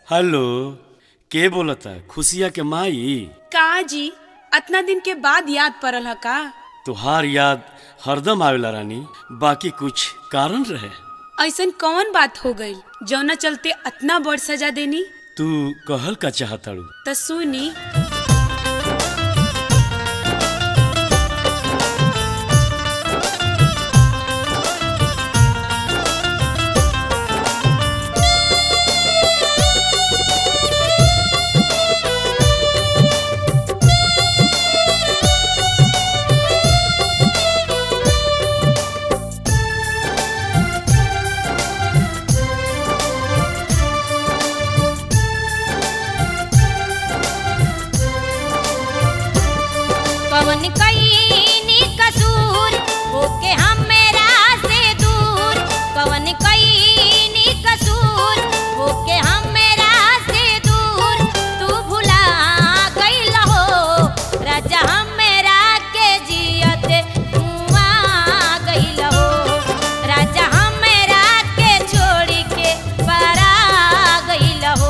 Hello, के बोलता? खुशिया के माई? का जी अतना दिन के बाद याद पड़ल है का? तुहार याद हरदम आवेला रानी, बाकी कुछ कारण रहे? ऐसन कौन बात हो गई जौना चलते अतना बड़ सजा देनी? तू कहल का चाहताड़ू? त सुनी। कवन कईनी कसूर होके हमरा से दूर, कवन कईनी कसूर होके हमरा से दूर, तू भुला गइल हो राजा हमरा के जियते मुआ गइल हो, राजा हमरा के छोड़ी के परा गइल हो।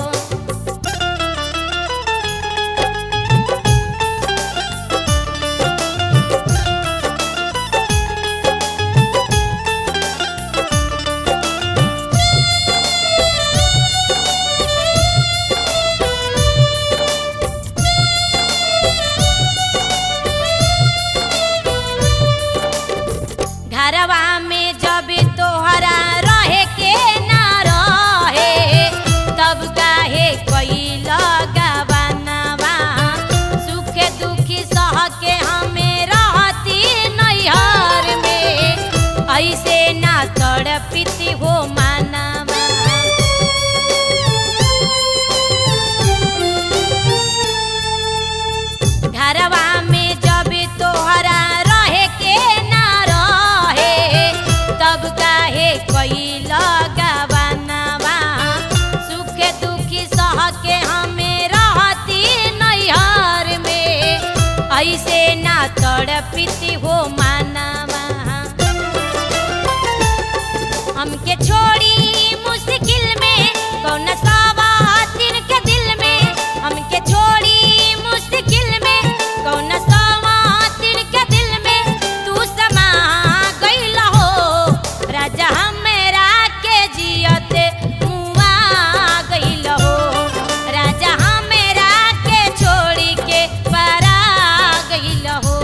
घरवा में जब तोहरा रहे के ना रहे, तब काहे कइल गवानवा, सुखे दुखी सह के हमें रहती नैहर में, ऐसे ना तड़पिती हो मानवा। घरवा में जब तोहरा रहे के ना रहे, तब काहे कइल गवानवा, सुखे दुखी सह के हमें रहती नैहर में, ऐसे ना तड़पिती हो मानवा। हमके छोड़ी मुश्किल में कौन सवातिन के दिल में, हमके छोड़ी मुश्किल में कौन सवातिन के दिल में, तू समा गइल हो राजा हमरा के जियते मुआ गइल हो, राजा हमरा के छोड़ी के परा गइल हो।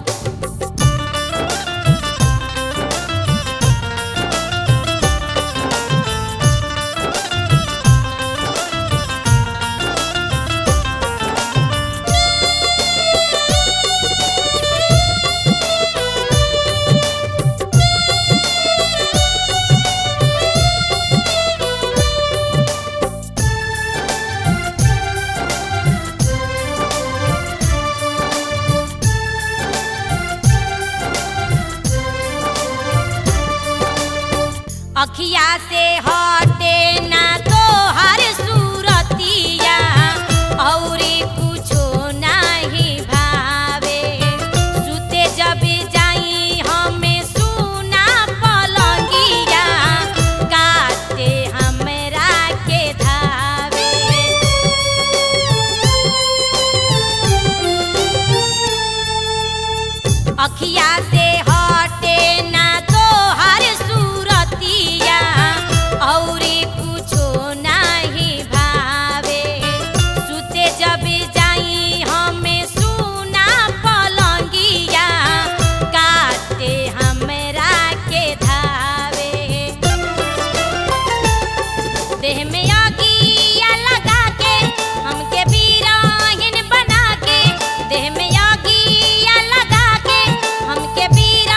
अखिया से हटे ना तोहर सूरतिया, औरी कुछो नाही भावे, सुते जब जाई हमें सुना पलंगिया, काटे हमरा के धावे। अखिया से हटे ना तोहर सूरतिया, औरी कुछो नाही भावे, सुते जब जाई हमें सुना पलंगिया, काटे हमरा के धावे। देह में आगिया लगा के हमके बीराहिन बना के, देह में आगिया लगा के हमके बीरा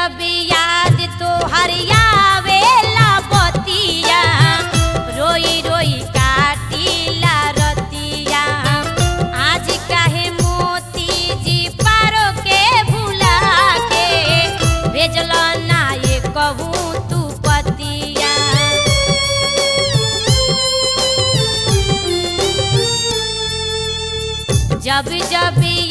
जब याद तो हरियावेला बतिया रोई रोई काटीला रतिया आज काहे मोती जी पारो के भुला के भेजल ना ये कहूँ तू पतिया। जब जब